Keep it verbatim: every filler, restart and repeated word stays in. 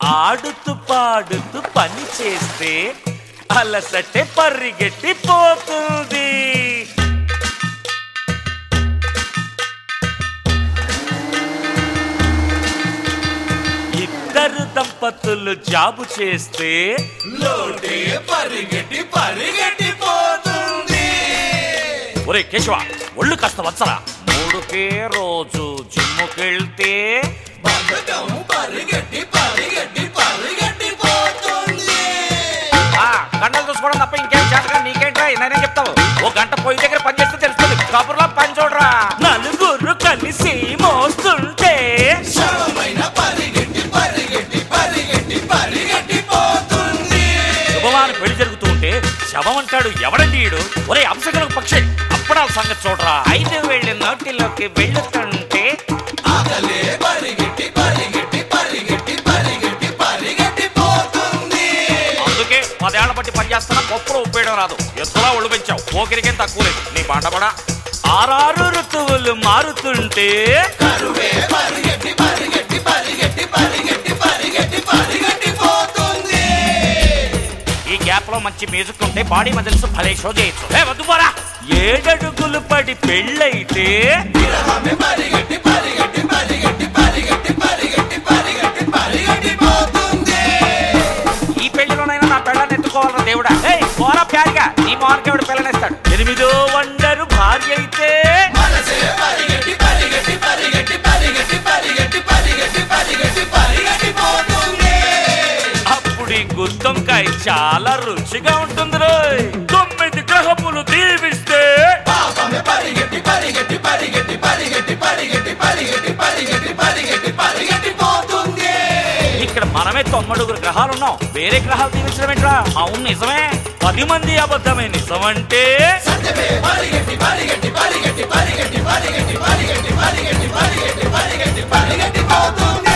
ఆడుతూ పాడుతూ పని చేస్తే అలసటే పరిగెట్టిపోతుంది. ఇద్దరు దంపతులు జాబు చేస్తే లోటే పరిగెట్టి పరిగెట్టిపోతుంది. ఒరే కేశవ, ఒళ్ళు కాస్త వచ్చరా. మూడుకే రోజు జిమ్ముకెళ్తే బద్ధకం పరిగెట్టి పరిగెట్టి పరిగెట్టిపోతుంది. గంటలు చూసుకోవడం తప్ప ఇంకేం చేతగా నీకేంట్రా? నేనేం చెప్తావు? ఓ గంట పొయ్యి దగ్గర పని చేస్తే తెలుస్తుంది. కబుర్లో పని చూడరా. నలుగురు కలిసి మోస్తుంటే శవమైన పరిగెట్టి పరిగెట్టి పరిగెట్టి పరిగెట్టిపోతుంది. శుభవాని పెళ్లి జరుగుతూ ఉంటే శవం అంటాడు ఎవడండి ఈడు? ఒరే అంశకులకు పక్షి, అప్పడాల సంగతి చూడరా. ఐదు వేళ్ళు నోటిలోకి వెళ్ళుతుంటే ఆకలే పరిగెట్టి పరిగెట్టి పరిగెట్టి పరిగెట్టి పరిగెట్టిపోతుంది. అందుకే పదేళ్ల బట్టి పని చేస్తున్నా పప్పులో ఉప్పేయడం రాదు. ఎత్తులా ఒళ్ళు పెంచావు, పోకిరికేం తక్కువ లేదు నీ బండబడా. ఆరారు ఋతువులు మారుతుంటే కరువే పరిగెట్టి పరిగెట్టి పరిగెట్టి పరిగెట్టి పరిగెట్టి పరిగెట్టిపోతుంది. ఈ గ్యాప్ లో మంచి మ్యూజిక్ ఉంటే బాడీ మజిల్స్ భలే షో చేయొచ్చు. ఏ వద్దు పోరా. ఏడడుగులు పడి పెళ్ళైతే విరహమే పరిగెట్టి పరిగెట్టి పరిగెట్టి పరిగెట్టి పరిగెట్టి పరిగెట్టి పరిగెట్టిపోతుంది. ఈ పెళ్లిలోనైనా నా పెళ్ళని ఎత్తుకోవాలరా దేవుడా. ఏయ్ పోరా ప్యారిగా, నీ మోహన్కేవుడు పిల్లనిస్తాడు. ఎనిమిదో వండరు భార్య అయితే మనసే పరిగెట్టి పరిగెట్టి పరిగెట్టి పరిగెట్టి పరిగెట్టి పరిగెట్టి పరిగెట్టి పరిగెట్టిపోతుంది. అప్పుడు ఈ గుత్తొంకాయ చాలా రుచిగా ఉంటుంది రోయ్. తొమ్మిది గ్రహములు దీవిస్తే పాపమే పరిగెట్టి పరిగెట్టి పరిగెట్టి పరిగెట్టి పరిగెట్టి పరిగెట్టి పరిగెట్టి పరిగెట్టి పరిగెట్టిపోతుంది. ఇక్కడ మనమే తొమ్మిడుగురు గ్రహాలు ఉన్నాం, వేరే గ్రహాలు దీవించడం ఏంట్రా? అవును నిజమే. పది మంది అబద్ధమే నిజమంటే సత్యమే పరిగెట్టి పరిగెట్టి పరిగెట్టి పరిగెట్టి పరిగెట్టి పరిగెట్టి పరిగెట్టి పరిగెట్టి పరిగెట్టి పరిగెట్టిపోతుంది.